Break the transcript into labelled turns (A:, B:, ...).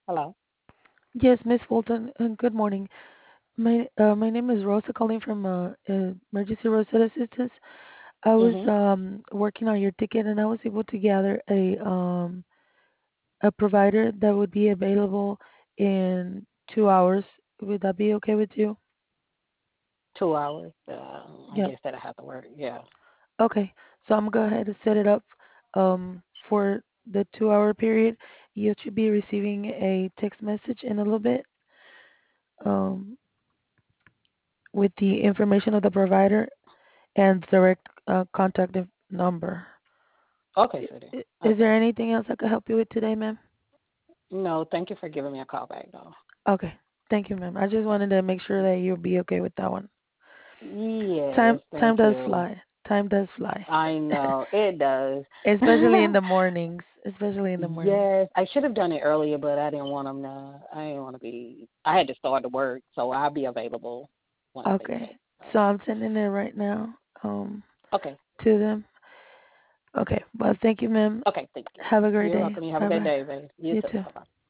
A: Hello.
B: Yes, Miss Fulton. Good morning. My name is Rosa, calling from Emergency Roadside Assistance. I was
A: Mhm.
B: working on your ticket, and I was able to gather a provider that would be available in 2 hours. Would that be okay with you?
A: 2 hours. I
B: Yep.
A: guess that'll have to work. Yeah.
B: Okay. So I'm gonna go ahead and set it up for the 2 hour period. You should be receiving a text message in a little bit um, with the information of the provider and direct contact number.
A: Okay, sweetie.
B: Is
A: Okay.
B: there anything else I could help you with today, ma'am?
A: No, thank you for giving me a call back, though.
B: Okay. Thank you, ma'am. I just wanted to make sure that you'll be okay with that one.
A: Yes,
B: Time
A: thank
B: does
A: you.
B: fly. Time does fly.
A: I know it does.
B: Especially in the mornings. Especially in the mornings.
A: Yes, I should have done it earlier, but I didn't want them to. I didn't want to be. I had to start the work, so I'll be available once they
B: Okay.
A: text. So,
B: So I'm sending it right now
A: okay.
B: to them. Okay. Well, thank you, ma'am.
A: Okay. Thank you.
B: Have a great
A: You're
B: day.
A: welcome. You have a
B: Bye
A: good
B: bye.
A: day, baby. You
B: You
A: too.
B: too.
A: Bye bye.